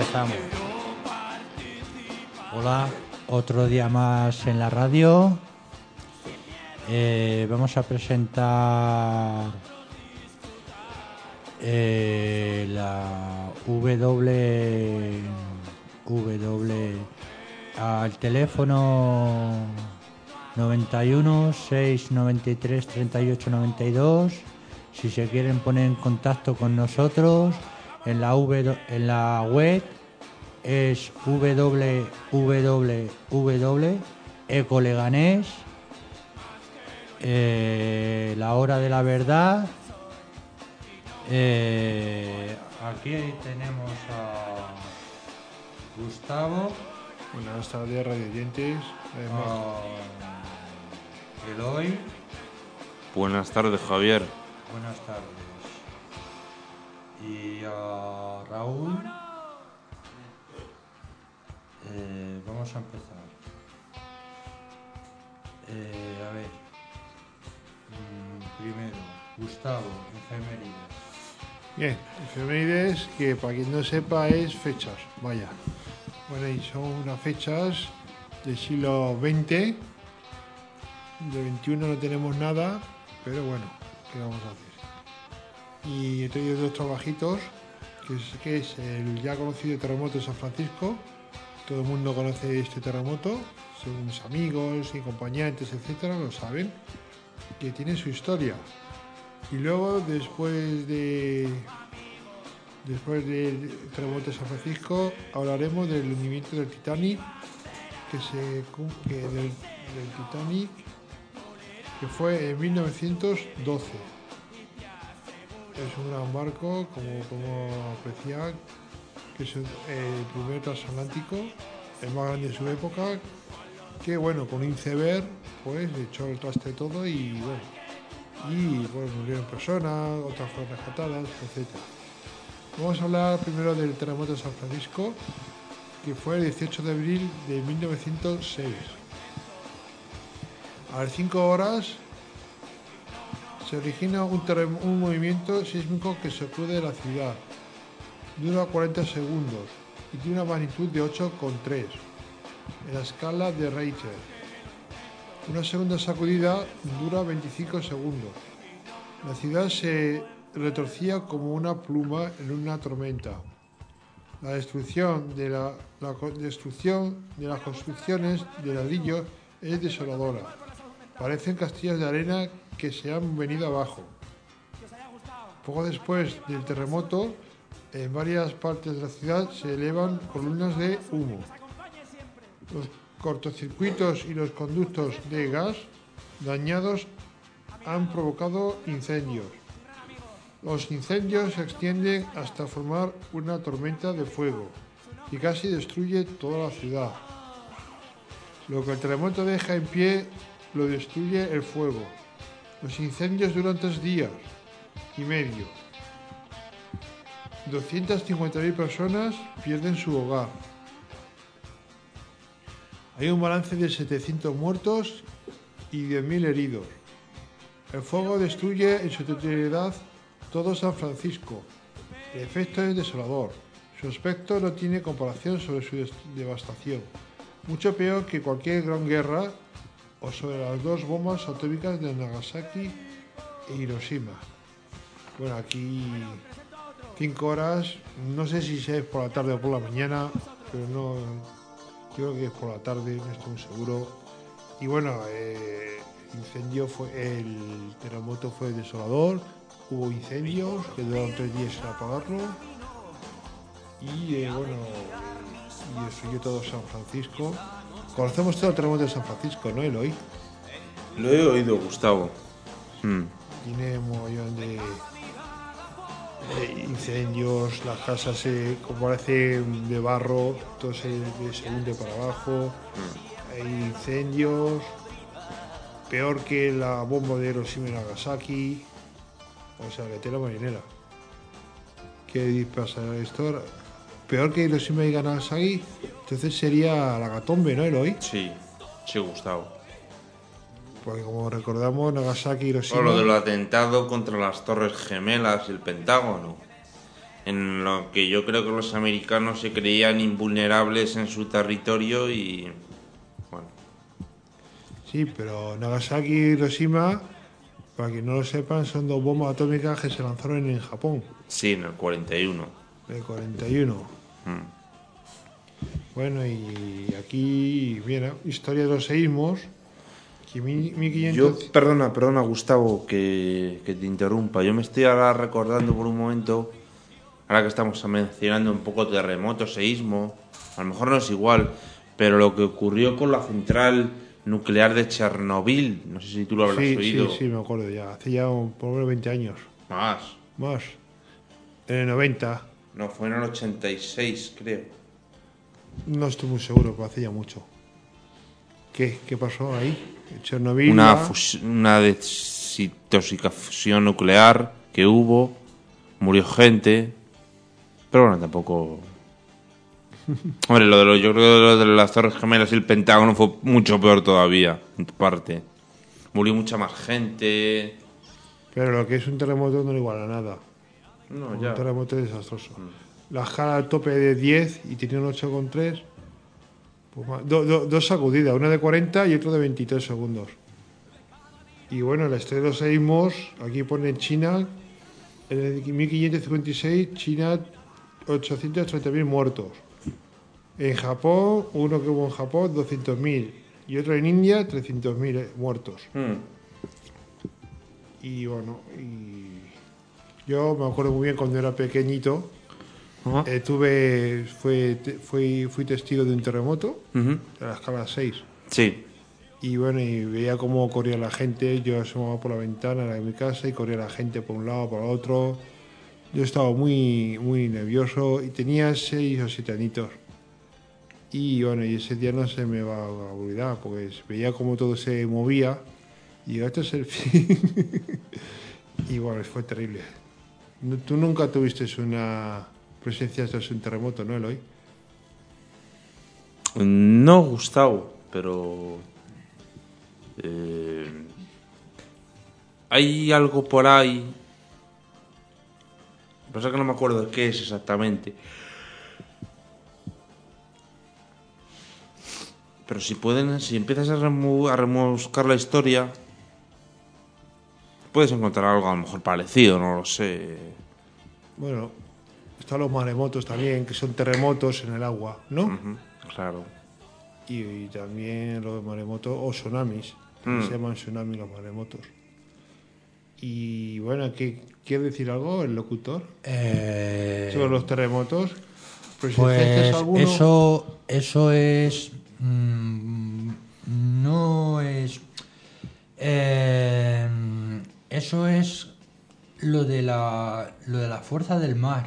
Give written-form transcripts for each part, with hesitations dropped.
Empezamos. Hola, otro día más en la radio. Vamos a presentar la W al teléfono 91 693 38 92. Si se quieren poner en contacto con nosotros, en la web es www.ecoleganés. La hora de la verdad. Aquí tenemos a Gustavo. Buenas tardes, radio oyentes. Eloy. Buenas tardes, Javier. Buenas tardes. Y a Raúl. Vamos a empezar. A ver. Primero, Gustavo, efemérides. Bien, efemérides, que para quien no sepa es fechas, vaya. Bueno, y son unas fechas del siglo XX. De XXI no tenemos nada, pero bueno, ¿qué vamos a hacer? Y he traído dos trabajitos, que es el ya conocido terremoto de San Francisco. Todo el mundo conoce este terremoto, según mis amigos y acompañantes, etcétera, lo saben, que tiene su historia. Y luego, después del terremoto de San Francisco, hablaremos del hundimiento del Titanic, del Titanic, que fue en 1912. Es un gran barco, como apreciar, que es el primer transatlántico, el más grande de su época, que bueno, con un iceberg, pues echó el traste todo y murieron personas, otras fueron rescatadas, etc. Vamos a hablar primero del terremoto de San Francisco, que fue el 18 de abril de 1906. A las 5 horas se origina un movimiento sísmico que sacude la ciudad. Dura 40 segundos y tiene una magnitud de 8,3 en la escala de Richter. Una segunda sacudida dura 25 segundos. La ciudad se retorcía como una pluma en una tormenta. La destrucción de las construcciones de ladrillo es desoladora. Parecen castillos de arena que se han venido abajo. Poco después del terremoto, en varias partes de la ciudad se elevan columnas de humo. Los cortocircuitos y los conductos de gas dañados han provocado incendios. Los incendios se extienden hasta formar una tormenta de fuego y casi destruye toda la ciudad. Lo que el terremoto deja en pie lo destruye el fuego. Los incendios duran 3 días y medio. 250.000 personas pierden su hogar. Hay un balance de 700 muertos y 10.000 heridos. El fuego destruye en su totalidad todo San Francisco. El efecto es desolador. Su aspecto no tiene comparación sobre su devastación. Mucho peor que cualquier gran guerra o sobre las 2 bombas atómicas de Nagasaki e Hiroshima. Bueno, aquí 5 horas, no sé si es por la tarde o por la mañana, pero no, yo creo que es por la tarde, no estoy muy seguro. Y bueno, el terremoto fue desolador, hubo incendios que duraron 3 días sin apagarlo y eso destruyó todo San Francisco. Conocemos todo el terremoto de San Francisco, ¿no, Eloy? Lo he oído, Gustavo. Tiene un montón de incendios, las casas como parece de barro, todo se hunde para abajo. Hay incendios, peor que la bomba de Hiroshima y Nagasaki. O sea, que tela marinera. ¿Qué pasa esto? Peor que Hiroshima y Nagasaki, entonces sería la Gatombe, ¿no, Eloy? Sí, Gustavo. Porque como recordamos, Nagasaki y Hiroshima... O lo del atentado contra las Torres Gemelas y el Pentágono. En lo que yo creo que los americanos se creían invulnerables en su territorio y... Bueno, Sí, pero Nagasaki y Hiroshima, para que no lo sepan, son dos bombas atómicas que se lanzaron en Japón, sí, en el 41. en el 41. Bueno, y aquí, mira, historia de los seísmos, que 1500... Perdona, Gustavo, que te interrumpa. Yo me estoy ahora recordando por un momento, ahora que estamos mencionando un poco terremoto, seísmo, a lo mejor no es igual, pero lo que ocurrió con la central nuclear de Chernobyl, no sé si tú lo habrás oído. Sí, me acuerdo ya, hace ya por lo menos 20 años, Más. más, en el 90, No, fue en el 86, creo. no estoy muy seguro, pero hace ya mucho. ¿Qué pasó ahí? Chernobyl. Una desintoxicación nuclear que hubo, murió gente, pero bueno, tampoco... Hombre, yo creo que lo de las Torres Gemelas y el Pentágono fue mucho peor todavía, en parte. Murió mucha más gente. Pero lo que es un terremoto no le iguala a nada. No, Un ya. terremoto es desastroso. La escala al tope de 10 y tenía un 8,3. Pues dos sacudidas, una de 40 y otra de 23 segundos. Y bueno, la historia de los seísmos, aquí pone China, en el 1556, China 830.000 muertos. En Japón, uno que hubo en Japón, 200.000. Y otro en India, 300.000 muertos. Y bueno, yo me acuerdo muy bien cuando era pequeñito. Ajá. Fui testigo de un terremoto Ujú. de la escala 6. Sí. Y bueno, y veía cómo corría la gente. Yo asomaba por la ventana de mi casa y corría la gente por un lado, por otro. Yo estaba muy, muy nervioso y tenía 6 o 7 añitos. Y bueno, y ese día no se me va a olvidar, porque veía cómo todo se movía. Y digo, este es el fin. Y bueno, fue terrible. Tú nunca tuviste una presencia de un terremoto, ¿no, Eloy? No, Gustavo, pero... hay algo por ahí. Lo que pasa es que no me acuerdo de qué es exactamente. Pero si empiezas a remuscar la historia, puedes encontrar algo a lo mejor parecido, no lo sé. Bueno, están los maremotos también, que son terremotos en el agua, ¿no? Ujú, claro. Y también los maremotos o tsunamis. También se llaman tsunamis los maremotos. Y bueno, ¿quiere decir algo el locutor sobre los terremotos? ¿Presenciaste Pues alguno? eso es... no es... eso es lo de la fuerza del mar.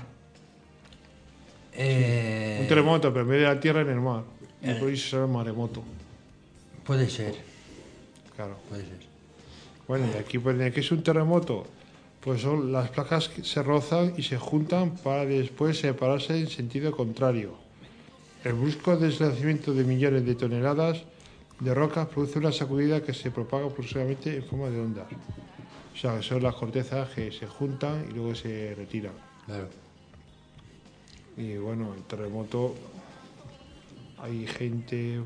Un terremoto, pero en vez de la tierra en el mar. Y por eso se llama maremoto. Puede ser, Claro. puede ser. Bueno, y aquí pone que es un terremoto. Pues son las placas que se rozan y se juntan para después separarse en sentido contrario. El brusco deslizamiento de millones de toneladas de rocas produce una sacudida que se propaga progresivamente en forma de ondas. O sea, son las cortezas que se juntan y luego se retiran. Claro. Y bueno, el terremoto, hay gente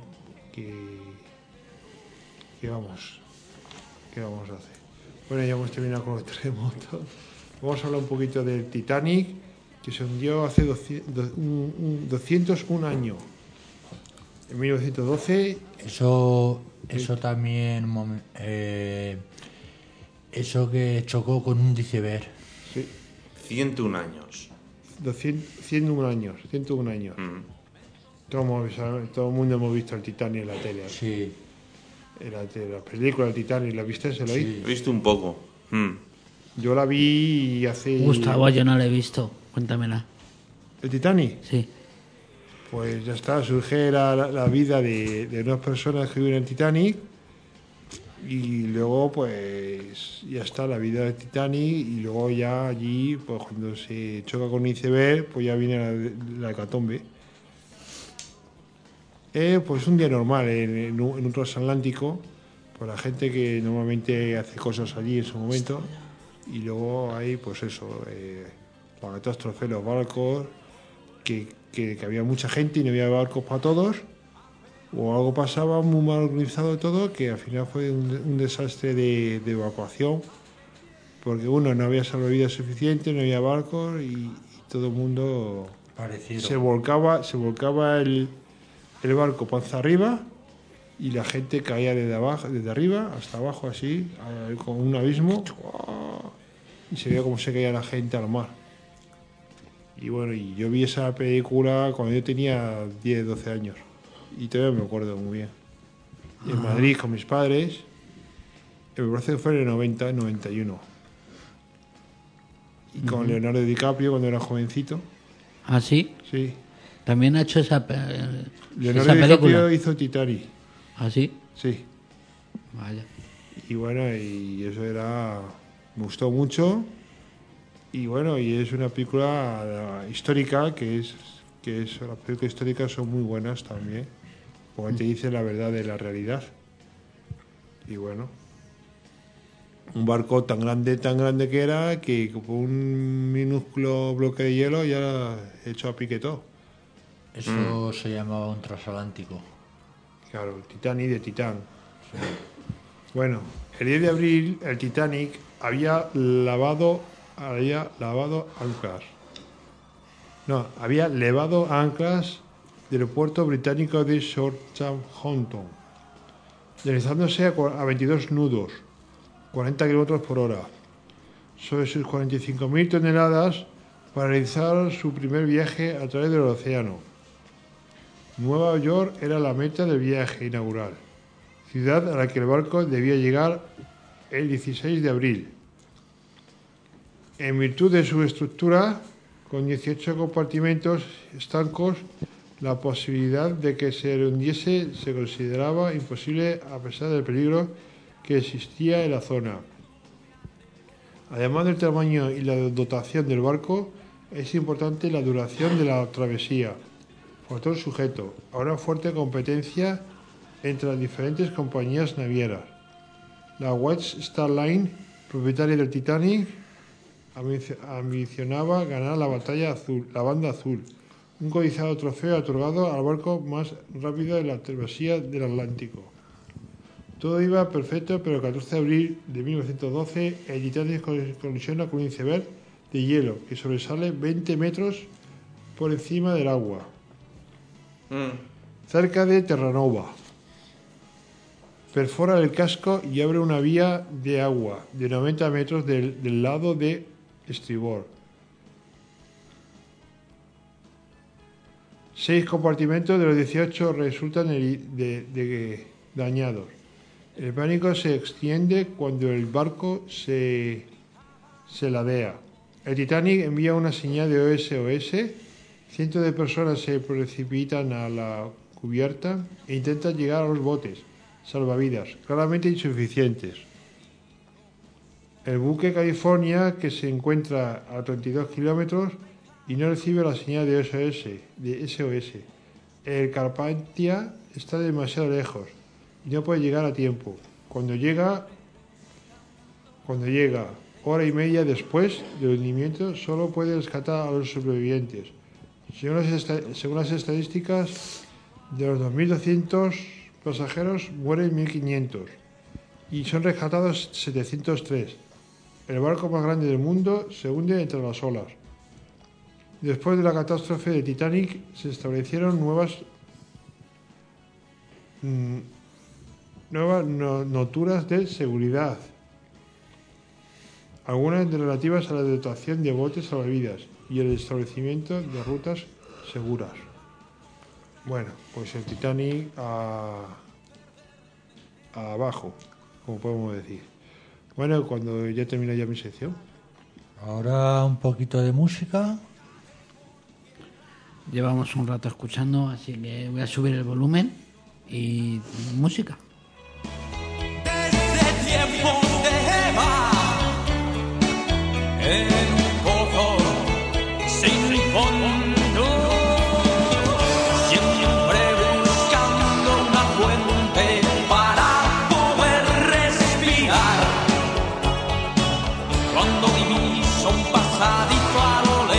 que vamos, ¿qué vamos a hacer? Bueno, ya hemos terminado con los terremotos. Vamos a hablar un poquito del Titanic, que se hundió hace 201 años. En 1912. Eso también... eso que chocó con un iceberg. Sí, 101 años. 101 años. 101 años. Todo el mundo hemos visto el Titanic en la tele. Sí, En la película del Titanic, ¿la viste? ¿Se lo oí? sí. He visto un poco. Yo la vi hace... Gustavo, yo no la he visto. Cuéntamela. ¿El Titanic? Sí. Pues ya está, surge la vida de unas personas que viven en el Titanic y luego pues ya está la vida del Titanic y luego ya allí, pues cuando se choca con un iceberg, pues ya viene la hecatombe. Pues un día normal en un transatlántico, pues la gente que normalmente hace cosas allí en su momento y luego hay pues eso, la catástrofe, los barcos, que había mucha gente y no había barcos para todos, o algo pasaba muy mal organizado todo, que al final fue un desastre de evacuación, porque uno, no había salvavidas suficiente, no había barcos y todo el mundo Parecido. se volcaba el barco panza arriba y la gente caía desde arriba hasta abajo así, con un abismo, y se veía cómo se caía la gente al mar. Y bueno, y yo vi esa película cuando yo tenía 10, 12 años y todavía me acuerdo muy bien. En Madrid con mis padres, me parece que fue en el 90, 91. Y con Leonardo DiCaprio cuando era jovencito. ¿Ah, sí? Sí. También ha hecho esa Leonardo película. DiCaprio hizo Titanic. ¿Ah, sí? Sí. Vaya. Y bueno, y eso me gustó mucho. Y bueno, y es una película histórica, que las películas históricas son muy buenas también, porque te dice la verdad de la realidad. Y bueno, un barco tan grande que era, que con un minúsculo bloque de hielo ya hecho a pique todo. Eso se llamaba un transatlántico. Claro, el Titanic de Titán. Bueno, el 10 de abril el Titanic había levado anclas. No, había levado anclas del puerto británico de Southampton, deslizándose a 22 nudos, 40 kilómetros por hora, sobre sus 45.000 toneladas para realizar su primer viaje a través del océano. Nueva York era la meta del viaje inaugural, ciudad a la que el barco debía llegar el 16 de abril. En virtud de su estructura, con 18 compartimentos estancos, la posibilidad de que se hundiese se consideraba imposible a pesar del peligro que existía en la zona. Además del tamaño y la dotación del barco, es importante la duración de la travesía, factor sujeto a una fuerte competencia entre las diferentes compañías navieras. La White Star Line, propietaria del Titanic, ambicionaba ganar la banda azul, un codiciado trofeo otorgado al barco más rápido de la travesía del Atlántico. Todo iba perfecto, pero el 14 de abril de 1912 el Titanic colisiona con un iceberg de hielo que sobresale 20 metros por encima del agua, cerca de Terranova. Perfora el casco y abre una vía de agua de 90 metros del lado de estribor. 6 compartimentos de los 18 resultan dañados. El pánico se extiende cuando el barco se ladea. El Titanic envía una señal de SOS. Cientos de personas se precipitan a la cubierta e intentan llegar a los botes salvavidas, claramente insuficientes. El buque California, que se encuentra a 32 kilómetros y no recibe la señal de SOS. El Carpathia está demasiado lejos y no puede llegar a tiempo. Cuando llega, hora y media después del hundimiento, solo puede rescatar a los sobrevivientes. Según las estadísticas, de los 2.200 pasajeros mueren 1.500 y son rescatados 703. El barco más grande del mundo se hunde entre las olas. Después de la catástrofe de Titanic se establecieron nuevas noturas de seguridad, algunas relativas a la dotación de botes salvavidas y el establecimiento de rutas seguras. Bueno, pues el Titanic abajo, como podemos decir. Bueno, cuando ya termina ya mi sección. Ahora un poquito de música. Llevamos un rato escuchando, así que voy a subir el volumen y música. Desde tiempo de Eva, en un pozo sin fondo, siempre buscando una fuente para poder respirar. Cuando diviso un pasadito a lo lejos,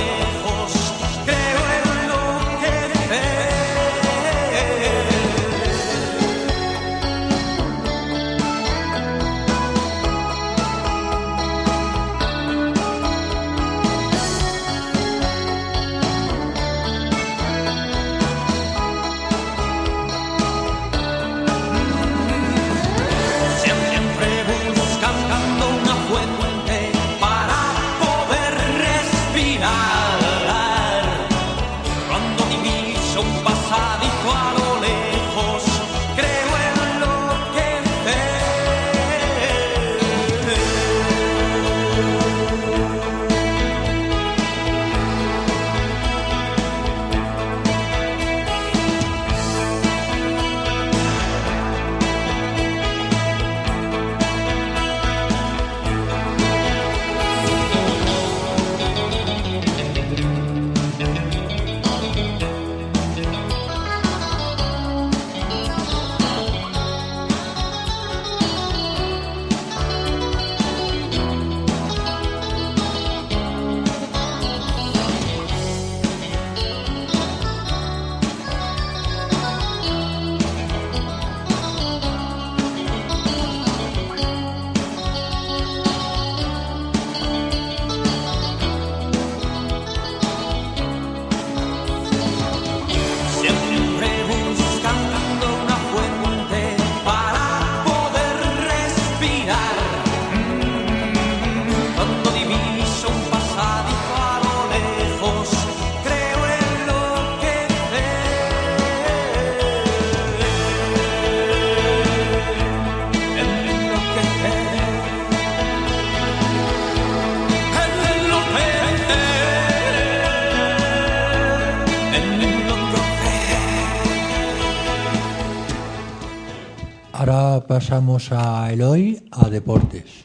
ahora pasamos a Eloy, a deportes.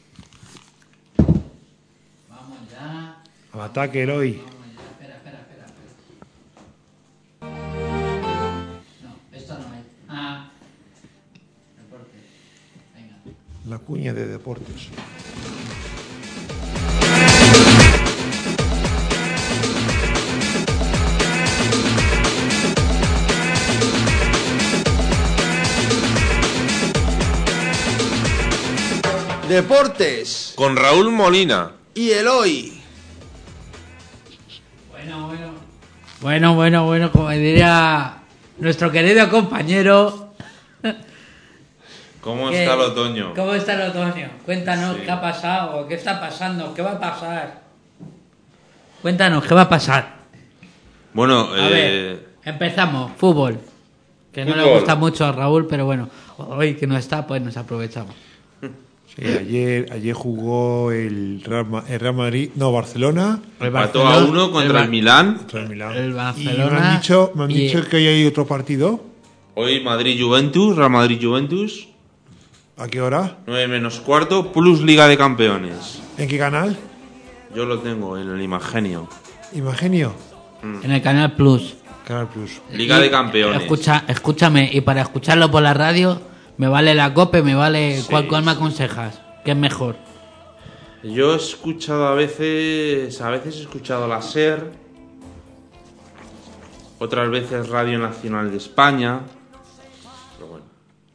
Vamos ya. Al ataque, Eloy. Espera. No, esto no es. Deportes. Venga. La cuña de deportes. Deportes Con Raúl Molina. y Eloy. Bueno, como diría nuestro querido compañero. ¿Cómo ¿Qué- está el otoño? ¿Cómo está el otoño? Cuéntanos Sí. qué ha pasado, qué está pasando, qué va a pasar. Cuéntanos qué va a pasar. Bueno, A ver, empezamos. Fútbol. Que no le Fútbol. gusta mucho a Raúl, pero bueno, hoy que no está, pues nos aprovechamos. Sí, ayer jugó el Real Madrid, no, Barcelona El empató a Barcelona- 1 contra el el Milán. contra el Milán. El Y Barcelona me han y- dicho que hoy hay otro partido. Hoy Madrid-Juventus, Real Madrid-Juventus. ¿A qué hora? 9 menos cuarto, plus Liga de Campeones. ¿En qué canal? Yo lo tengo en el Imagenio. Imagenio. en el Canal Plus. Canal Plus. Liga Y- de Campeones. Escúchame, y para escucharlo por la radio, me vale la COPE, me vale. Sí. ¿Cuál me aconsejas? ¿Qué es mejor? Yo he escuchado a veces he escuchado la SER, otras veces Radio Nacional de España. Pero bueno,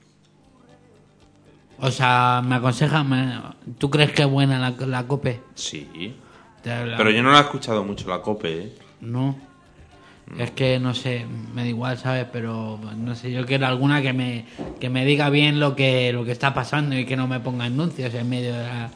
O sea, me aconsejas. ¿Tú crees que es buena la COPE? sí. Te- Pero yo no la he escuchado mucho la COPE, ¿eh? No. Es que no sé, me da igual, ¿sabes? Pero no sé, yo quiero alguna que me diga bien lo que está pasando y que no me ponga anuncios en medio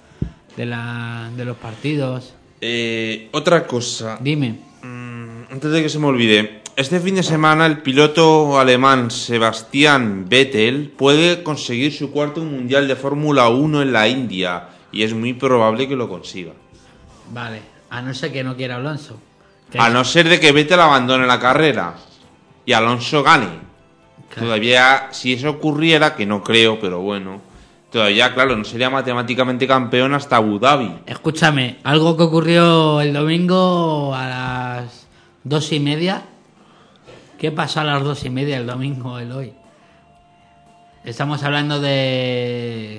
de los partidos. Otra cosa. Dime. Antes de que se me olvide, este fin de semana el piloto alemán Sebastian Vettel puede conseguir su cuarto mundial de Fórmula 1 en la India y es muy probable que lo consiga. Vale, a no ser que no quiera Alonso. Que- A no ser de que Vettel abandone la carrera y Alonso gane. Claro. Todavía, si eso ocurriera, que no creo, pero bueno, todavía, claro, no sería matemáticamente campeón hasta Abu Dhabi. Escúchame, algo que ocurrió el domingo a las 2:30. ¿Qué pasó a las 2:30 el domingo, el hoy? Estamos hablando de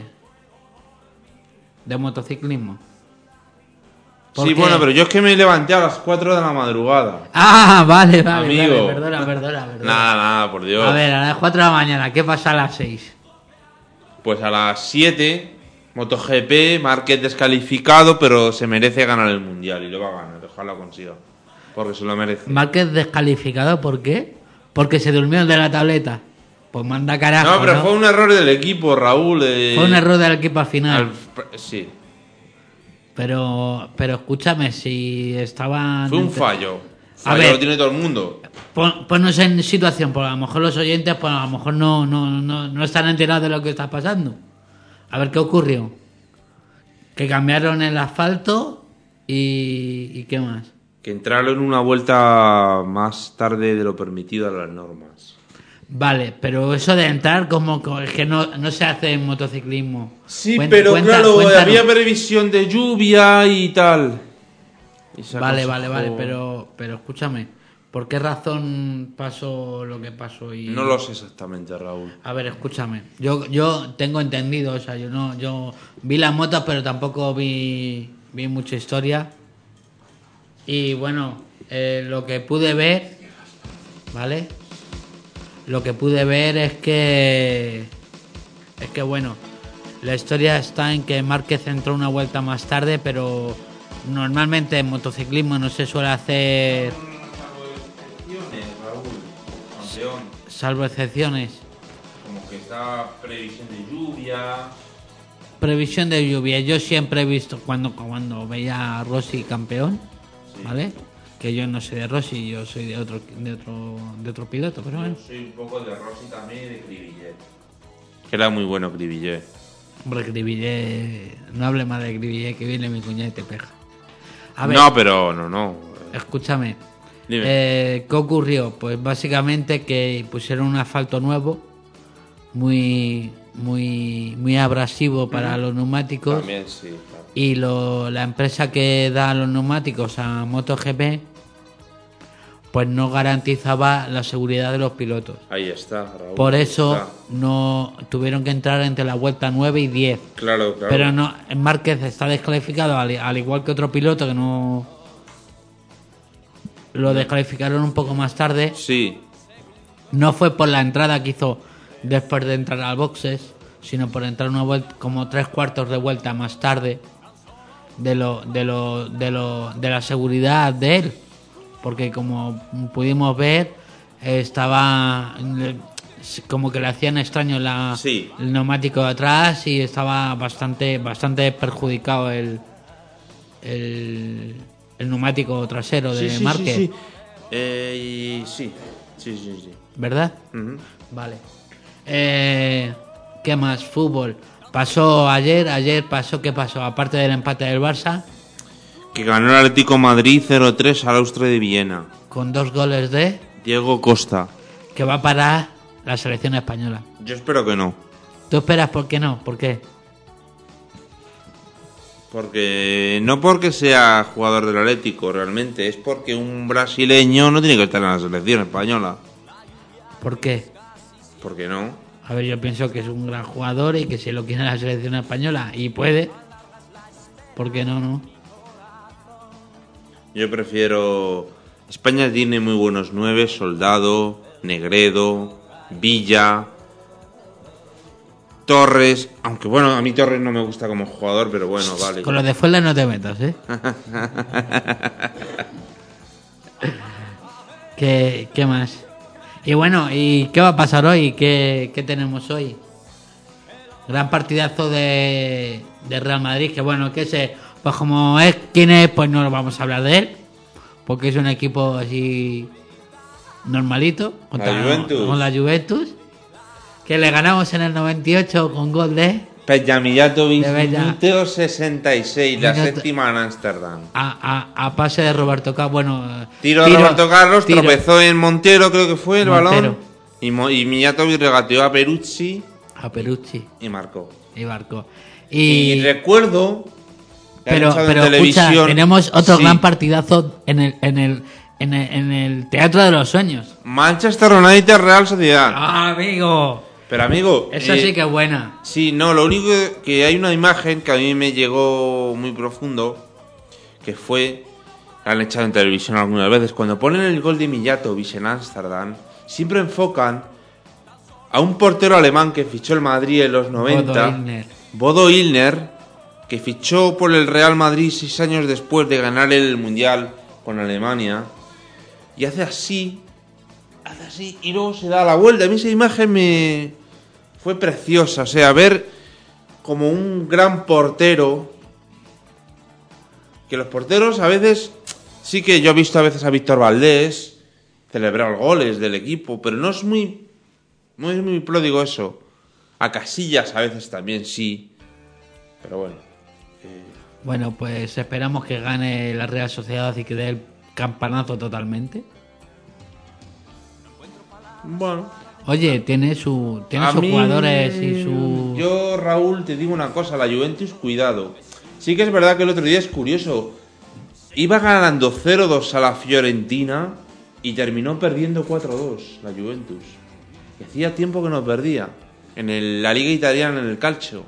motociclismo. ¿Por Sí, qué? bueno, pero yo es que me levanté a las 4 de la madrugada. Ah, vale, Amigo. perdona. Nada, por Dios. A ver, a las 4 de la mañana, ¿qué pasa a las 6? Pues a las 7, MotoGP, Márquez descalificado, pero se merece ganar el mundial y lo va a ganar, ojalá lo consiga. Porque se lo merece. Márquez descalificado, ¿por qué? Porque se durmió el de la tableta. Pues manda carajo, No, pero ¿no? fue un error del equipo, Raúl. Fue un error del equipo al final. Sí, Pero escúchame, si estaban... fue un fallo. A Fallo ver. lo tiene todo el mundo. Ponnos en situación, porque a lo mejor los oyentes pues a lo mejor no están enterados de lo que está pasando. A ver qué ocurrió. Que cambiaron el asfalto y ¿qué más? Que entraron una vuelta más tarde de lo permitido a las normas. Vale, pero eso de entrar como es que no se hace en motociclismo. Sí, Cuenta- pero cuenta- claro, cuéntanos. había previsión de lluvia y tal. Y se Vale, aconsejó- pero escúchame, ¿por qué razón pasó lo que pasó? No lo sé exactamente, Raúl. A ver, escúchame, yo tengo entendido, o sea, yo vi las motos, pero tampoco vi mucha historia. Y bueno, lo que pude ver, ¿vale? Lo que pude ver es que bueno, la historia está en que Márquez entró una vuelta más tarde, pero normalmente en motociclismo no se suele hacer, salvo excepciones. Como que está previsión de lluvia. Previsión de lluvia. Yo siempre he visto cuando veía a Rossi campeón, ¿vale? Que yo no soy de Rossi, yo soy de otro piloto, pero bueno. Soy un poco de Rossi también y de Cribillet. Era muy bueno Cribillet. Hombre, Cribillet, no hable más de Cribillet, que viene mi cuñada y te pega. A ver, No, pero no. escúchame. Dime. ¿Qué ocurrió? Pues básicamente que pusieron un asfalto nuevo, muy muy abrasivo para los neumáticos. También sí, claro. Y la empresa que da los neumáticos a MotoGP pues no garantizaba la seguridad de los pilotos. Ahí está, Raúl. Por ahí eso está. no tuvieron que entrar entre la vuelta 9 y 10. Claro. Pero no, Márquez está descalificado al igual que otro piloto que no lo descalificaron un poco más tarde. Sí, No fue por la entrada que hizo después de entrar al boxes, sino por entrar una vuelta como 3/4 de vuelta más tarde de la seguridad de él, porque como pudimos ver estaba como que le hacían extraño Sí. el neumático de atrás y estaba bastante perjudicado el neumático trasero de sí, Márquez, sí. Sí. ¿verdad? Ujú. Vale. ¿Qué más? Fútbol. Pasó ayer pasó, ¿qué pasó? Aparte del empate del Barça, Que ganó el Atlético Madrid 0-3 al Austria de Viena. con 2 goles de Diego Costa. que va a parar la selección española. Yo espero que no. ¿Tú esperas por qué no? ¿Por qué? Porque no porque sea jugador del Atlético, realmente. Es porque un brasileño no tiene que estar en la selección española. ¿Por qué? ¿Por qué no? A ver, yo pienso que es un gran jugador y que si lo quiere la selección española y puede, ¿por qué no? Yo prefiero... España tiene muy buenos 9, Soldado, Negredo, Villa, Torres, aunque bueno, a mí Torres no me gusta como jugador, pero bueno, vale. Con lo de Fuenla no te metas, ¿eh? ¿Qué más? Y bueno, ¿y qué va a pasar hoy? ¿Qué tenemos hoy? Gran partidazo de Real Madrid, que bueno, que pues como es quien es, pues no vamos a hablar de él, porque es un equipo así normalito La Juventus. con la Juventus, que le ganamos en el 98 con gol de Peja Mijatovic, De Bella. minuto 66, la Minuto- séptima en Ámsterdam. a pase de Roberto Carlos. Bueno, Tiro de Roberto Carlos, tiro. tropezó en Montero, creo que fue el Montero. balón. Y Mijatovic regateó a Peruzzi A Peruzzi y marcó. y Barco. Y recuerdo que han Pero echado en escucha, televisión- tenemos otro Sí. gran partidazo en el Teatro de los Sueños. Manchester United Real Sociedad. ¡Ah, amigo! Pero amigo, Esa sí que es buena. sí, no, lo único que hay una imagen que a mí me llegó muy profundo, que fue, la han echado en televisión algunas veces, cuando ponen el gol de Mijatovic en Ámsterdam, siempre enfocan a un portero alemán que fichó el Madrid en los 90, Bodo Illner. Bodo Illner, que fichó por el Real Madrid 6 años después de ganar el Mundial con Alemania, y hace así, y luego se da la vuelta. A mí esa imagen me fue preciosa, o sea, ver como un gran portero, que los porteros a veces, sí que yo he visto a veces a Víctor Valdés celebrar goles del equipo, pero no es muy pródigo eso. A Casillas a veces también sí, pero bueno. Bueno, pues esperamos que gane la Real Sociedad y que dé el campanazo totalmente. Bueno. Oye, tiene sus A mí, jugadores y su... Yo, Raúl, te digo una cosa, la Juventus, cuidado. Sí que es verdad que el otro día es curioso. Iba ganando 0-2 a la Fiorentina y terminó perdiendo 4-2 la Juventus. Y hacía tiempo que no perdía en la Liga Italiana, en el Calcio.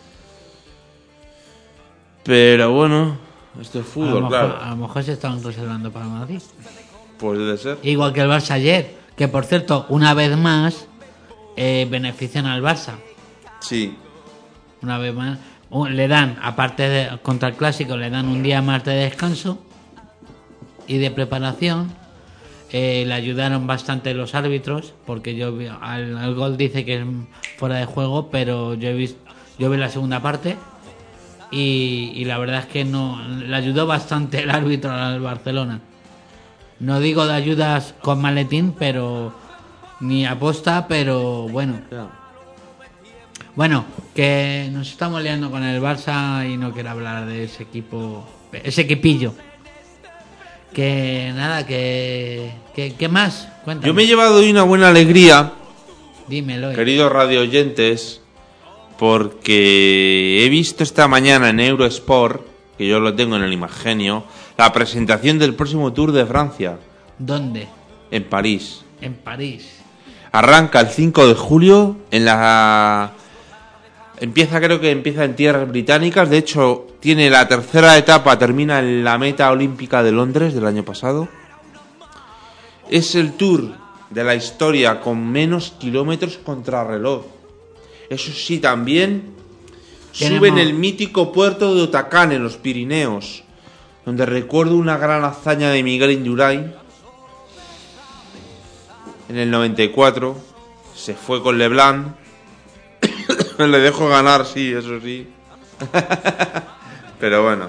Pero bueno, esto es fútbol, claro. A lo mejor se estaban reservando para Madrid. Puede ser. Igual que el Barça ayer, que por cierto, una vez más benefician al Barça. Sí. Una vez más. Le dan, aparte de contra el Clásico, le dan un día más de descanso y de preparación. Le ayudaron bastante los árbitros, porque yo vi, al gol dice que es fuera de juego, pero yo vi la segunda parte y la verdad es que no le ayudó bastante el árbitro al Barcelona. No digo de ayudas con maletín, pero ni aposta, pero bueno. Bueno, que nos estamos liando con el Barça y no quiero hablar de ese equipo, ese equipillo. Que nada, ¿qué más? Cuéntame. Yo me he llevado hoy una buena alegría, Dímelo. queridos radio oyentes, porque he visto esta mañana en Eurosport, que yo lo tengo en el Imagenio, la presentación del próximo Tour de Francia, ¿Dónde? en París. En París. Arranca el 5 de julio en la... creo que empieza en tierras británicas. De hecho, tiene la tercera etapa, termina en la meta olímpica de Londres del año pasado. Es el tour de la historia con menos kilómetros contrarreloj. Eso sí, también sube en el mítico puerto de Otacán, en los Pirineos, donde recuerdo una gran hazaña de Miguel Indurain. En el 94 se fue con Leblanc. Le dejo ganar, sí, eso sí. Pero bueno.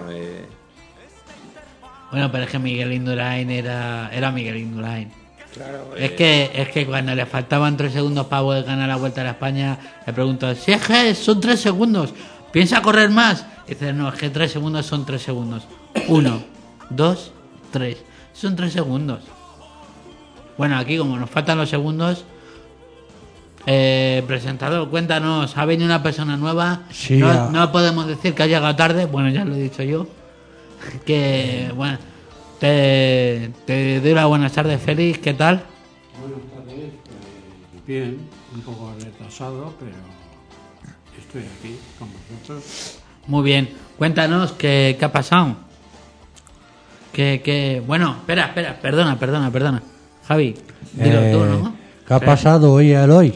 Bueno, pero es que Miguel Indurain era Miguel Indurain. Claro, Es que cuando le faltaban 3 segundos para poder ganar la Vuelta a la España, le pregunto, si es que son 3 segundos, ¿piensa correr más? Y dice, no, es que 3 segundos son 3 segundos. 1, 2, 3. Son 3 segundos. Bueno, aquí como nos faltan los segundos, presentador, cuéntanos, ¿ha venido una persona nueva? Sí, No podemos decir que ha llegado tarde, bueno, ya lo he dicho yo. Que, bueno, te doy las buenas tardes, Félix, ¿qué tal? Buenas tardes, bien, un poco retrasado, pero estoy aquí con vosotros. Muy bien, cuéntanos qué ha pasado. Bueno, espera, perdona. Javi, dilo tú, ¿no? ¿Qué ha pasado hoy, Eloy?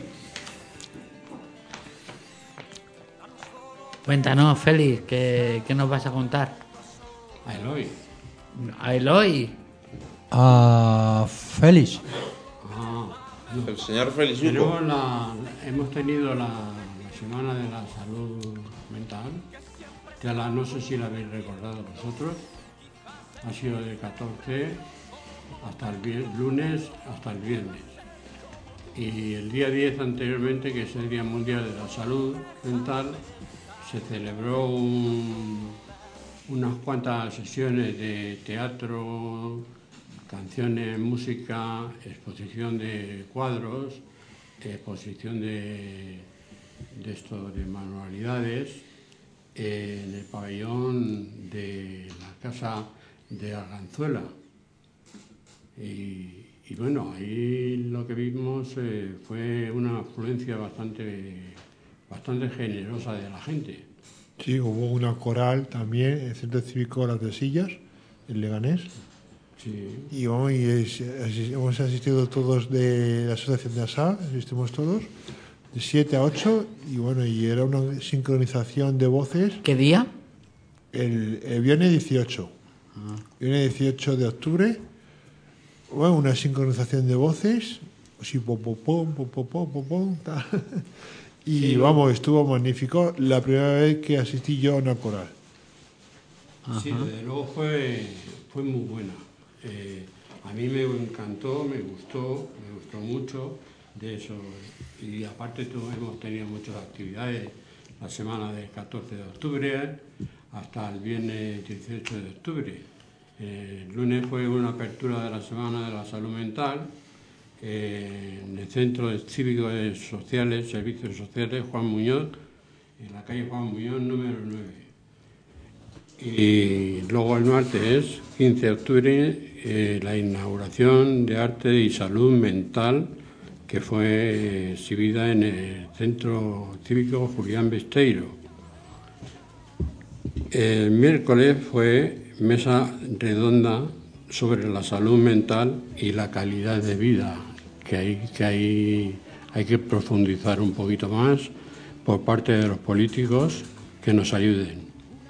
Cuéntanos, Félix, ¿qué nos vas a contar? A Eloy. A Eloy. A Félix. El señor Félix Hugo. Hemos tenido la Semana de la Salud Mental. No sé si la habéis recordado vosotros. Ha sido del 14 hasta el lunes hasta el viernes. Y el día 10 anteriormente, que es el Día Mundial de la Salud Mental, se celebró unas cuantas sesiones de teatro, canciones, música, exposición de cuadros, exposición de manualidades en el pabellón de la Casa de Arganzuela. Y bueno, ahí lo que vimos fue una afluencia bastante generosa de la gente. Sí, hubo una coral también en el Centro Cívico Las de Sillas, en Leganés. Sí. Y hoy hemos asistido todos de la Asociación de ASA, asistimos todos, de 7 a 8, y bueno, y era una sincronización de voces. ¿Qué día? El viernes 18. Viernes 18 de octubre. Bueno, una sincronización de voces, así pom, tal. Y sí, vamos, estuvo magnífico. La primera vez que asistí yo a una coral. Sí, desde luego fue muy buena. A mí me encantó, me gustó mucho de eso. Y aparte hemos tenido muchas actividades la semana del 14 de octubre hasta el viernes 18 de octubre. El lunes fue una apertura de la Semana de la Salud Mental en el Centro Cívico de Sociales, Servicios Sociales Juan Muñoz, en la calle Juan Muñoz número 9. Y luego el martes, 15 de octubre, la inauguración de Arte y Salud Mental, que fue exhibida en el Centro Cívico Julián Besteiro. El miércoles fue mesa redonda sobre la salud mental y la calidad de vida, que hay que profundizar un poquito más por parte de los políticos que nos ayuden.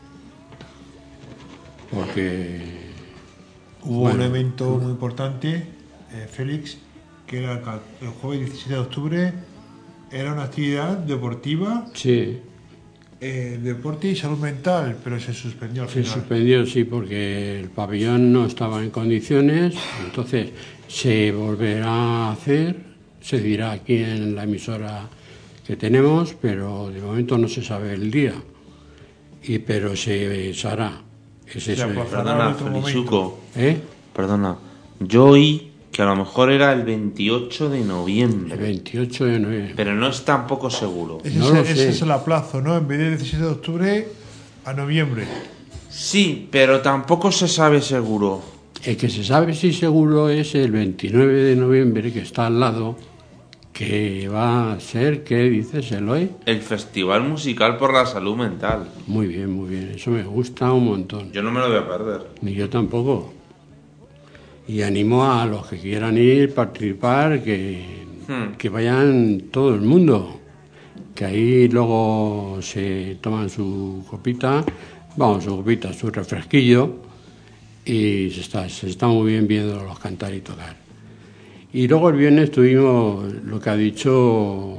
Porque hubo un evento muy importante, Félix, que era el jueves 17 de octubre, era una actividad deportiva. Sí. Deporte y salud mental, pero se suspendió al final. Se suspendió, sí, porque el pabellón no estaba en condiciones, entonces se volverá a hacer, se dirá aquí en la emisora que tenemos, pero de momento no se sabe el día, pero se hará. Es eso. Perdona, Felizuco. Perdona, yo oí que a lo mejor era el 28 de El noviembre. 28 de noviembre. Pero no es tampoco seguro. No lo Ese sé. se la aplazo, ¿no? En vez de 17 de octubre a noviembre. Sí, pero tampoco se sabe seguro. El que se sabe si seguro es el 29 de noviembre, que está al lado, que va a ser, ¿qué dices, Eloy? El Festival Musical por la Salud Mental. Muy bien, eso me gusta un montón. Yo no me lo voy a perder. Ni yo tampoco. Y animo a los que quieran ir, participar, que vayan todo el mundo. Que ahí luego se toman su copita, su refresquillo, y se está muy bien viendo los cantar y tocar. Y luego el viernes tuvimos lo que ha dicho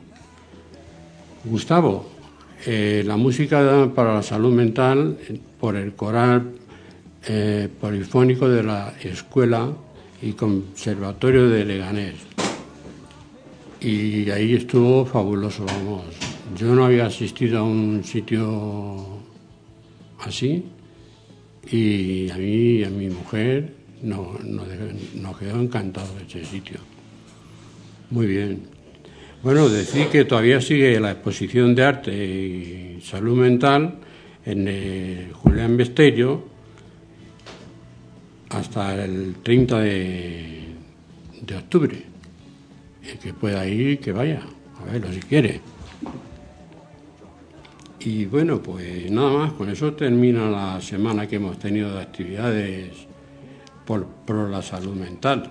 Gustavo, la música para la salud mental por el coral polifónico de la Escuela y Conservatorio de Leganés. Y ahí estuvo fabuloso, vamos. Yo no había asistido a un sitio así y a mí y a mi mujer nos quedó encantado ese sitio. Muy bien. Bueno, decir que todavía sigue la exposición de arte y salud mental en el Julián Besteiro hasta el 30 de octubre. El que pueda ir, que vaya, a verlo si quiere. Y bueno, pues nada más, con eso termina la semana que hemos tenido de actividades por la salud mental.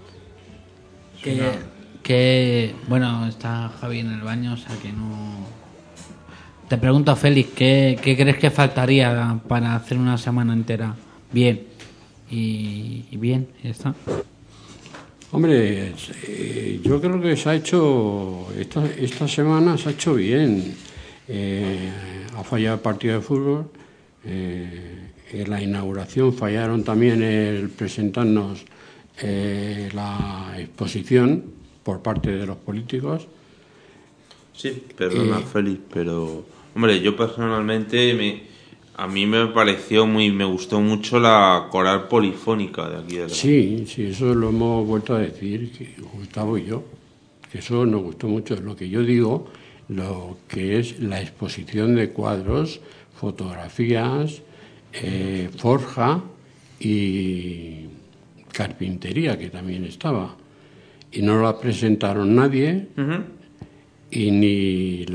Bueno, está Javi en el baño, o sea que no... Te pregunto, Félix, ¿qué crees que faltaría para hacer una semana entera bien? Y bien, ya está. Hombre, yo creo que se ha hecho, esta semana se ha hecho bien. Ha fallado el partido de fútbol, en la inauguración fallaron también el presentarnos la exposición por parte de los políticos. Sí, perdona, Félix, pero... Hombre, yo personalmente... A mí me gustó mucho la coral polifónica de aquí de Leganés. Sí, eso lo hemos vuelto a decir, que Gustavo y yo, que eso nos gustó mucho. Lo que yo digo, lo que es la exposición de cuadros, fotografías, forja y carpintería, que también estaba. Y no la presentaron nadie, y ni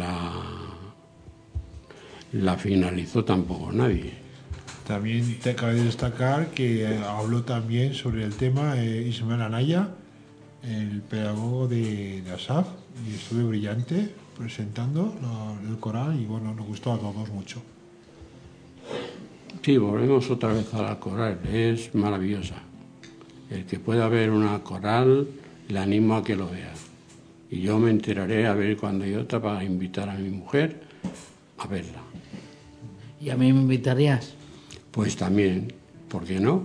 la finalizó tampoco nadie. También te cabe destacar que habló también sobre el tema Ismael Anaya, el pedagogo de ASAF, y estuve brillante presentando el coral y bueno, nos gustó a todos mucho. Sí, volvemos otra vez a la coral, es maravillosa. El que pueda ver una coral, le animo a que lo vea. Y yo me enteraré a ver cuando hay otra para invitar a mi mujer a verla. ¿Y a mí me invitarías? Pues también, ¿por qué no?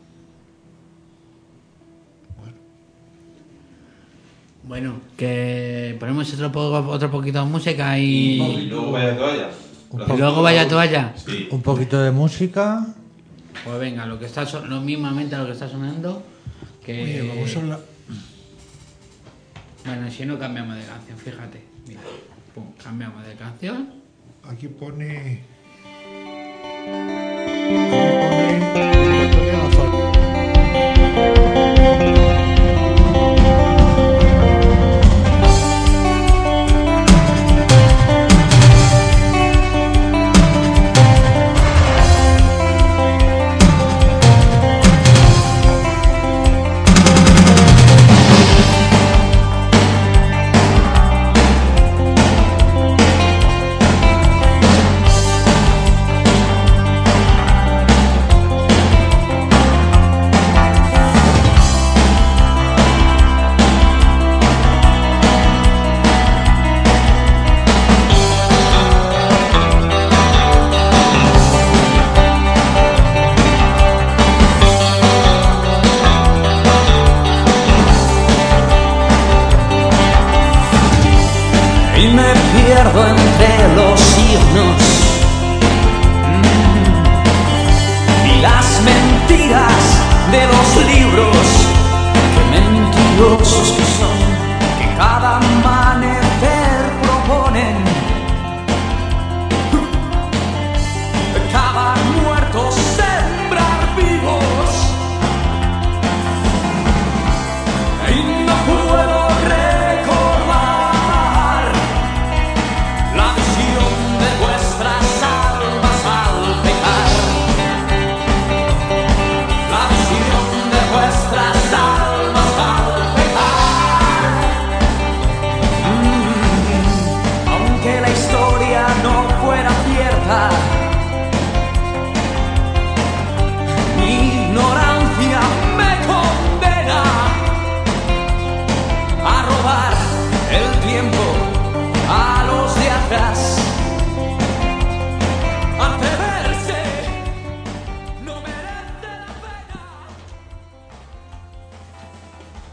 Bueno, que ponemos otro poquito de música y luego vaya toalla. y luego vaya toalla. Sí. Un poquito de música. Pues venga, lo mismamente lo que está sonando, que... Oye, vamos a hablar... Bueno, si no cambiamos de canción, fíjate. Mira, pum, cambiamos de canción. Aquí pone... Y me pierdo entre los signos y las mentiras de los libros que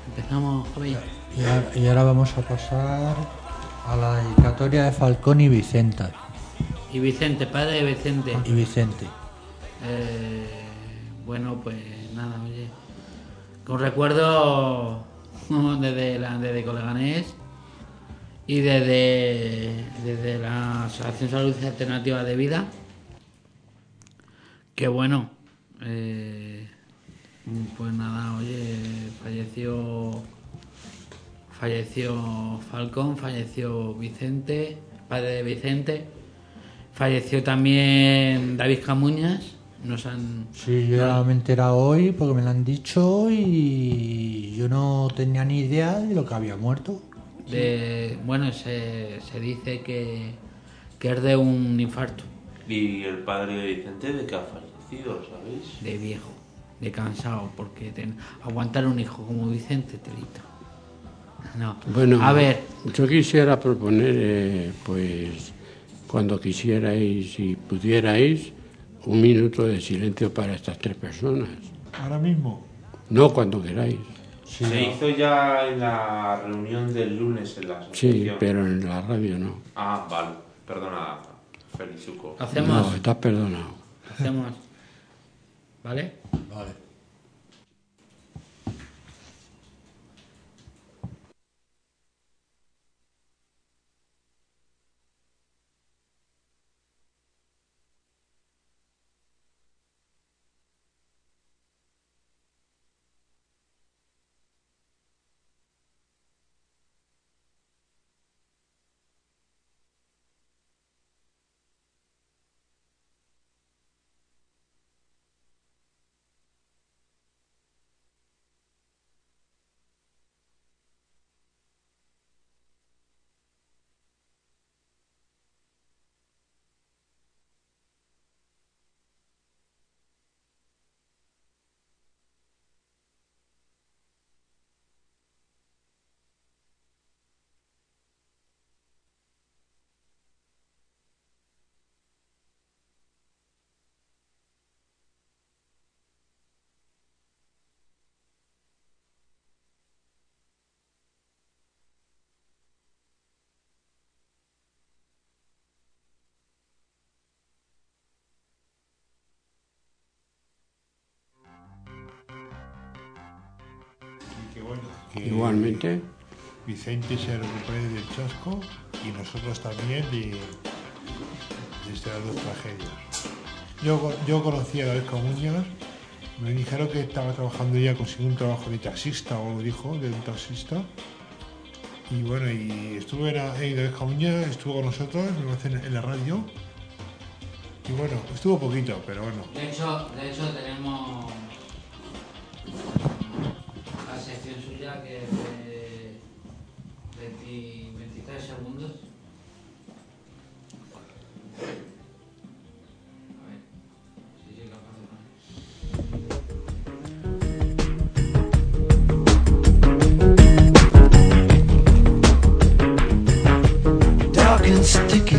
Empezamos. A ver. Y ahora vamos a pasar a la dedicatoria de Falcón y Vicenta. Y Vicente, padre de Vicente. Y Vicente. Bueno, pues nada, oye. Con recuerdo desde Coleganés y desde la Asociación Salud Alternativa de Vida. Que bueno, pues nada, oye, falleció Falcón, falleció Vicente, padre de Vicente, falleció también David Camuñas. Sí, yo ya me he enterado hoy porque me lo han dicho y yo no tenía ni idea de lo que había muerto. Bueno, se dice que es de un infarto. ¿Y el padre de Vicente de qué ha fallecido, sabéis? De viejo, de cansado, porque aguantar un hijo como Vicente, telita. No. Bueno, a ver. Yo quisiera proponer, pues, cuando quisierais y pudierais, un minuto de silencio para estas tres personas. Ahora mismo. No, cuando queráis. Sí, Se hizo ya en la reunión del lunes en la Sí, asociación. pero en la radio no. Ah, vale. Perdona, Felizuco. Hacemos. No, estás perdonado. Hacemos. ¿Vale? Vale. Y que bueno, que Igualmente. Vicente se recupere del chasco y nosotros también de estas dos tragedias. Yo conocí a David Camuñas, me dijeron que estaba trabajando ya, consiguió un trabajo de taxista, o dijo, de un taxista. Y bueno, y estuve en David Camuñas, estuvo con nosotros, me parece, en la radio. Y bueno, estuvo poquito, pero bueno. De hecho tenemos la sección suya que es de 23 segundos. A ver si soy capaz de poner. Dark and sticky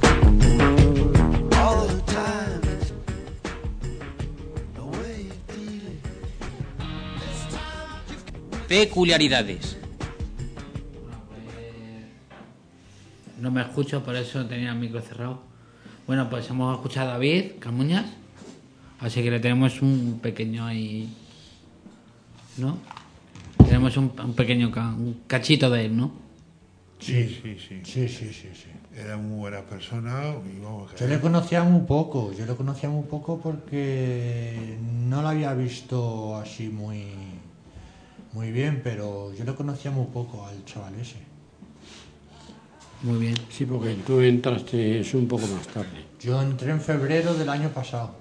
all the time. The way you feel it. Peculiaridades. No me escucho, por eso tenía el micro cerrado. Bueno, pues hemos escuchado a David Camuñas, así que le tenemos un pequeño ahí, ¿no? Tenemos un pequeño un cachito de él, ¿no? Sí. Sí. Era muy buena persona y vamos, Yo le conocía muy poco, porque no lo había visto así muy bien, pero yo le conocía muy poco al chaval ese. Muy bien. Sí, porque tú entraste un poco más tarde. Yo entré en febrero del año pasado.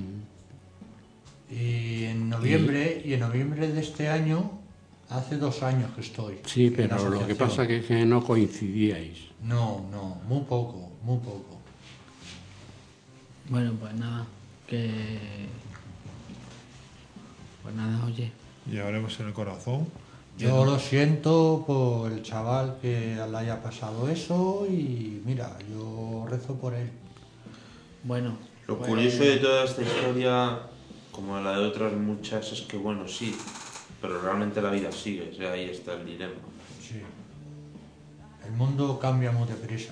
Y en noviembre de este año, hace 2 años que estoy. Sí, en la pero lo que asociación. pasa es que no coincidíais. No, muy poco. Bueno, pues nada, pues nada, oye. llevaremos en el corazón. Yo lo siento por el chaval que le haya pasado eso y mira, yo rezo por él. Bueno. Lo curioso de toda esta historia, como la de otras muchas, es que, bueno, sí, pero realmente la vida sigue, o sea, ahí está el dilema. Sí. El mundo cambia muy deprisa.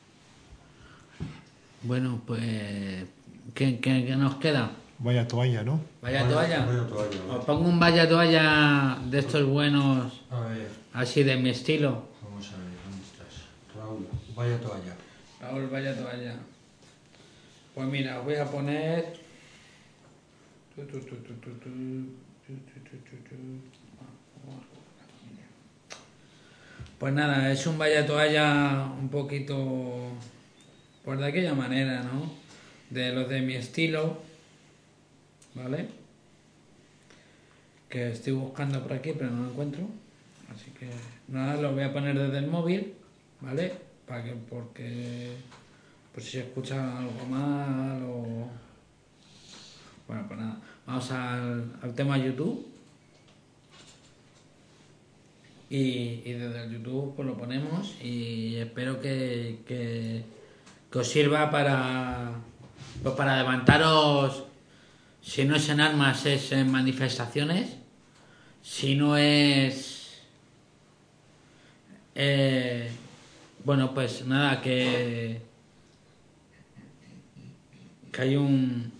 Bueno, pues... ¿Qué nos queda? Vaya toalla, ¿no? ¿Vaya toalla? Vaya toalla. Os pongo un vaya toalla de estos buenos, A ver, así de mi estilo. vamos a ver, ¿dónde estás? Raúl, vaya toalla. Raúl, vaya toalla. Pues mira, os voy a poner... Pues nada, es un vaya toalla un poquito... Pues de aquella manera, ¿no? De los de mi estilo, ¿vale? Que estoy buscando por aquí pero no lo encuentro. Así que nada, lo voy a poner desde el móvil, ¿vale? Porque por si se escucha algo mal o... Bueno, pues nada, vamos al tema YouTube. Y desde el YouTube pues lo ponemos y espero que os sirva pues para levantaros, si no es en armas es en manifestaciones, si no es bueno, pues nada, que hay un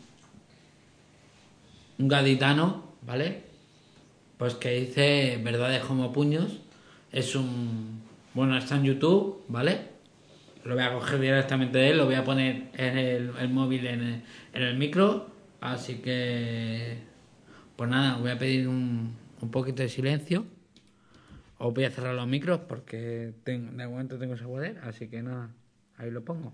gaditano, ¿vale? Pues que dice verdades como puños. Es un... Bueno, está en YouTube, ¿vale? Lo voy a coger directamente de él, lo voy a poner en el móvil en el micro. Así que... Pues nada, voy a pedir un poquito de silencio. Os voy a cerrar los micros porque de momento tengo ese poder. Así que nada, ahí lo pongo.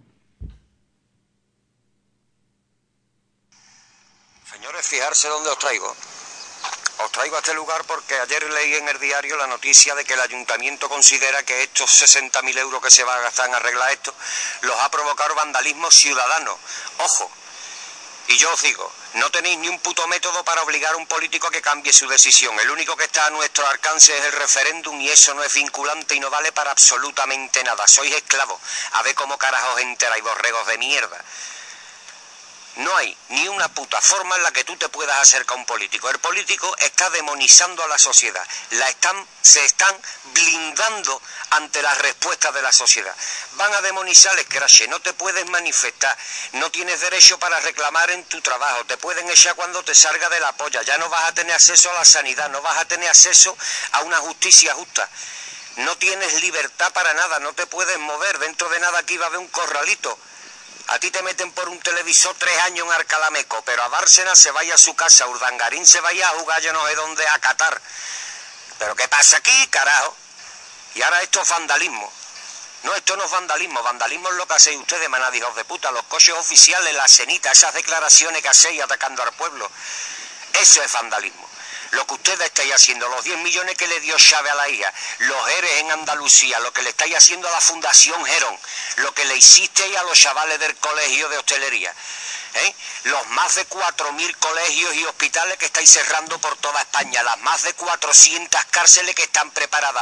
Señores, fijarse dónde os traigo. Os traigo a este lugar porque ayer leí en el diario la noticia de que el ayuntamiento considera que estos 60.000 euros que se va a gastar en arreglar esto los ha provocado vandalismo ciudadano. Ojo, y yo os digo, no tenéis ni un puto método para obligar a un político a que cambie su decisión. El único que está a nuestro alcance es el referéndum y eso no es vinculante y no vale para absolutamente nada. Sois esclavos. A ver cómo carajos enteráis, borregos de mierda. No hay ni una puta forma en la que tú te puedas acercar a un político. El político está demonizando a la sociedad. Se están blindando ante las respuestas de la sociedad. Van a demonizar el escrache. No te puedes manifestar. No tienes derecho para reclamar en tu trabajo. Te pueden echar cuando te salga de la polla. Ya no vas a tener acceso a la sanidad. No vas a tener acceso a una justicia justa. No tienes libertad para nada. No te puedes mover. Dentro de nada aquí va a haber un corralito. A ti te meten por un televisor 3 años en Alcalameco, pero a Bárcenas se vaya a su casa, Urdangarín se vaya a jugar yo no sé dónde, a Qatar. ¿Pero qué pasa aquí, carajo? Y ahora esto es vandalismo. No, esto no es vandalismo. Vandalismo es lo que hacéis ustedes, maná de hijos de puta. Los coches oficiales, la cenita, esas declaraciones que hacéis atacando al pueblo. Eso es vandalismo. Lo que ustedes estáis haciendo, los 10 millones que le dio Chávez a la hija, los ERES en Andalucía, lo que le estáis haciendo a la Fundación Gerón, lo que le hicisteis a los chavales del colegio de hostelería, los más de 4.000 colegios y hospitales que estáis cerrando por toda España, las más de 400 cárceles que están preparadas,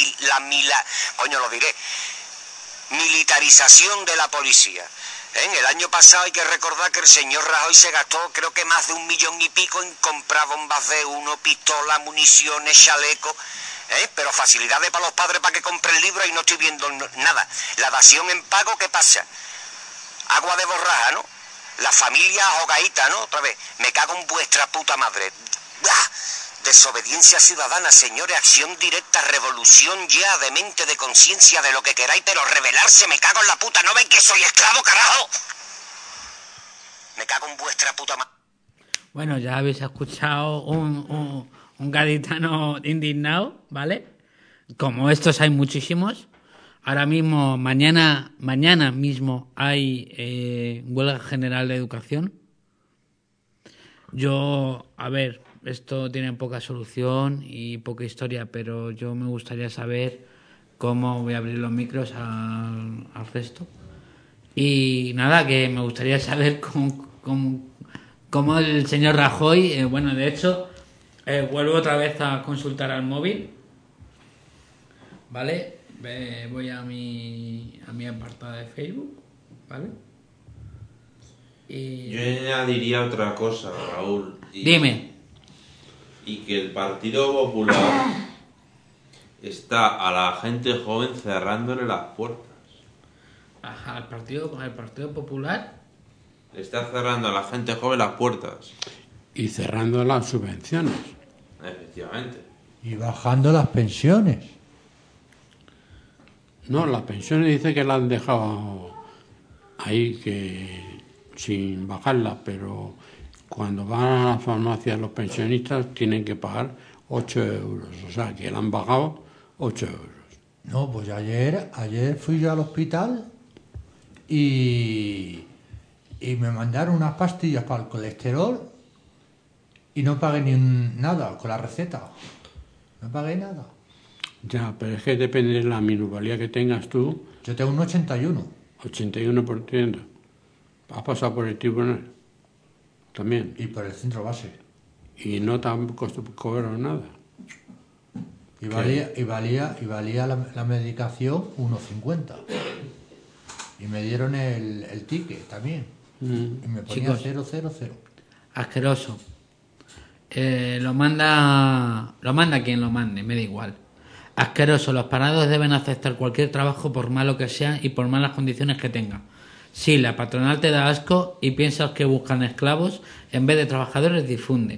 militarización de la policía. El año pasado hay que recordar que el señor Rajoy se gastó creo que más de 1,5 millones en comprar bombas de uno, pistolas, municiones, chalecos, pero facilidades para los padres para que compren libros y no estoy viendo nada. La dación en pago, ¿qué pasa? Agua de borraja, ¿no? La familia ahogadita, ¿no? Otra vez, me cago en vuestra puta madre. ¡Bah! Desobediencia ciudadana, señores, acción directa, revolución ya, de mente, de conciencia, de lo que queráis, pero rebelarse, me cago en la puta, ¿no ven que soy esclavo, carajo? Me cago en vuestra puta madre. Bueno, ya habéis escuchado un gaditano indignado, ¿vale? Como estos hay muchísimos. Ahora mismo, mañana mismo hay huelga general de educación. Yo, a ver, esto tiene poca solución y poca historia, pero yo me gustaría saber cómo voy a abrir los micros al resto. Y nada, que me gustaría saber cómo el señor Rajoy, bueno, de hecho, vuelvo otra vez a consultar al móvil, ¿vale? Voy a mi apartado de Facebook, ¿vale? Y... Yo añadiría otra cosa, Raúl. Dime. y que el Partido Popular está a la gente joven cerrándole las puertas. Ajá, el Partido Popular. Le está cerrando a la gente joven las puertas. Y cerrando las subvenciones. Efectivamente. Y bajando las pensiones. No, las pensiones dice que las han dejado ahí que sin bajarlas, pero cuando van a la farmacia los pensionistas tienen que pagar 8 euros. O sea, que le han bajado 8 euros. No, pues ayer fui yo al hospital y me mandaron unas pastillas para el colesterol y no pagué nada con la receta. No pagué nada. Ya, pero es que depende de la minusvalía que tengas tú. Yo tengo un 81. 81%. Has pasado por el tribunal también. Y por el centro base. Y no te han cobrado nada. Y valía la medicación 1,50. Y me dieron el ticket también. Y me ponía Chicos, 000. asqueroso. Lo manda quien lo mande, me da igual. Asqueroso, los parados deben aceptar cualquier trabajo por malo que sea y por malas condiciones que tenga. Si la patronal te da asco y piensas que buscan esclavos, en vez de trabajadores difunden.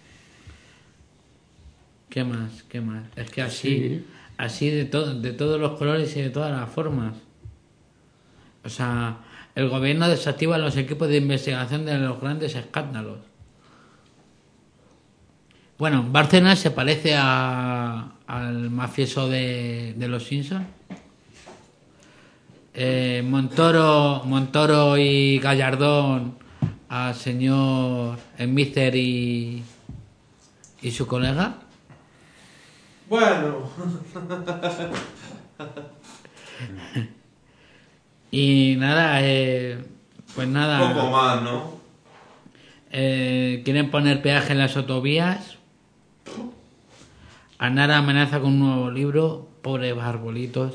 ¿Qué más? Es que así de todos los colores y de todas las formas. O sea, el gobierno desactiva los equipos de investigación de los grandes escándalos. Bueno, Bárcenas se parece al mafioso de los Simpsons. Montoro y Gallardón al señor Smithers y su colega. Bueno. Y nada, pues nada. Un poco más, ¿no? Quieren poner peaje en las autovías. Anara amenaza con un nuevo libro. Pobres arbolitos.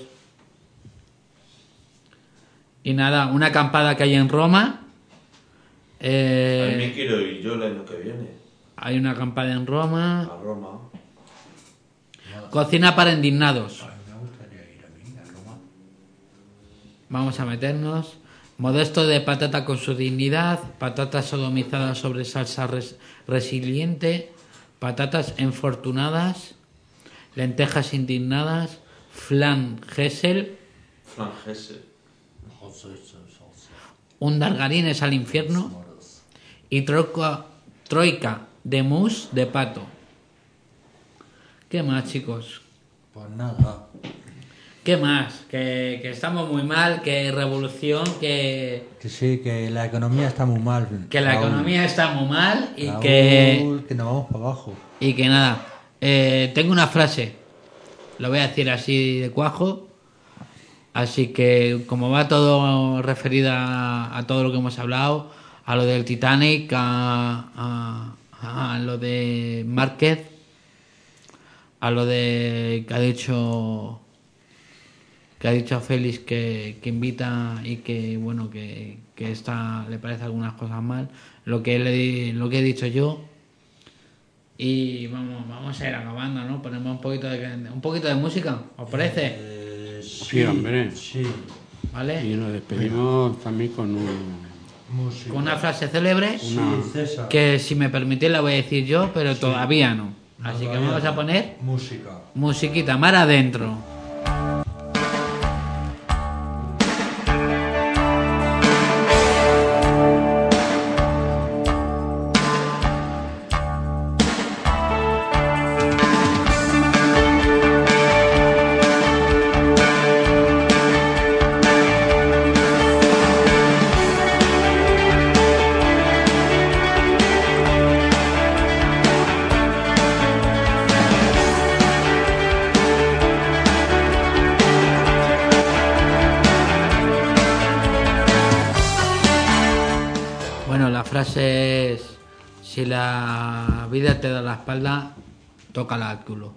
Y nada, una acampada que hay en Roma. También quiero ir yo el año que viene. Hay una acampada en Roma. A Roma. Cocina para indignados. Vamos a meternos. Modesto de patata con su dignidad. Patatas sodomizadas sobre salsa resiliente. Patatas infortunadas. Lentejas indignadas. Flan Gesell. Flan Gesell. Un dargarines al infierno. Y troika de mousse de pato. ¿Qué más, chicos? Pues nada. ¿Qué más? Que estamos muy mal, que revolución, que sí, que la economía está muy mal. Que la economía está muy mal y Raúl, que nos vamos para abajo. Y que nada. Tengo una frase. Lo voy a decir así de cuajo. Así que como va todo referido a todo lo que hemos hablado, a lo del Titanic, a lo de Márquez, a lo de que ha dicho Félix que invita y que bueno que le parece algunas cosas mal, lo que he dicho yo, y vamos a ir acabando, ¿no? Ponemos un poquito de música, ¿os parece? Sí, hombre. Sí. ¿Vale? Y nos despedimos también con con una frase célebre César. que si me permitís la voy a decir yo, pero todavía no. Así que vamos a poner musiquita mar adentro. Frase es: si la vida te da la espalda, tócala al culo.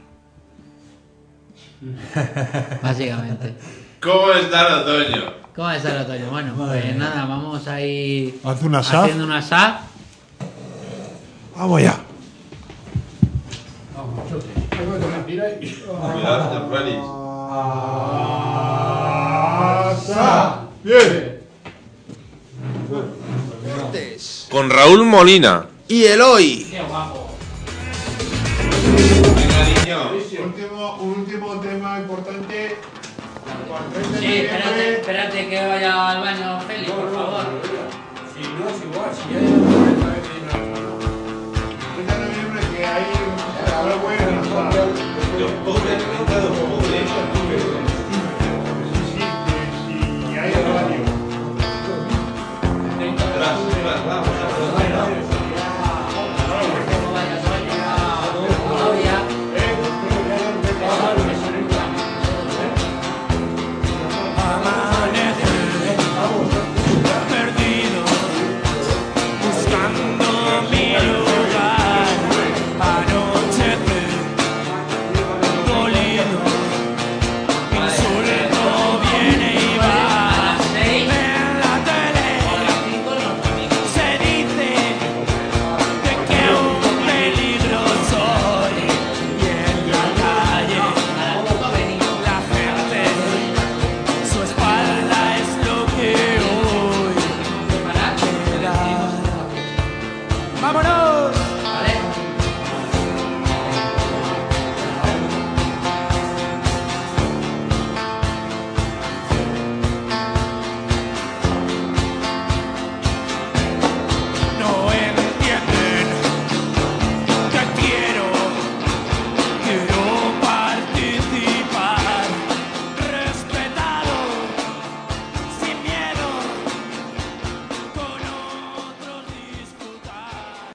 Básicamente. ¿Cómo está el otoño? ¿Cómo está el otoño? Bueno, pues nada, vamos a ir Haz una SAF. haciendo una SAF. Vamos ya. mira y... Cuidado, Félix. Bien. Con Raúl Molina. Y Eloy. Qué guapo. Un último tema importante. Sí, espérate que vaya al baño, Félix, por favor. Si no es igual, si ya es una vez que no. 30 de noviembre que hay... Yo,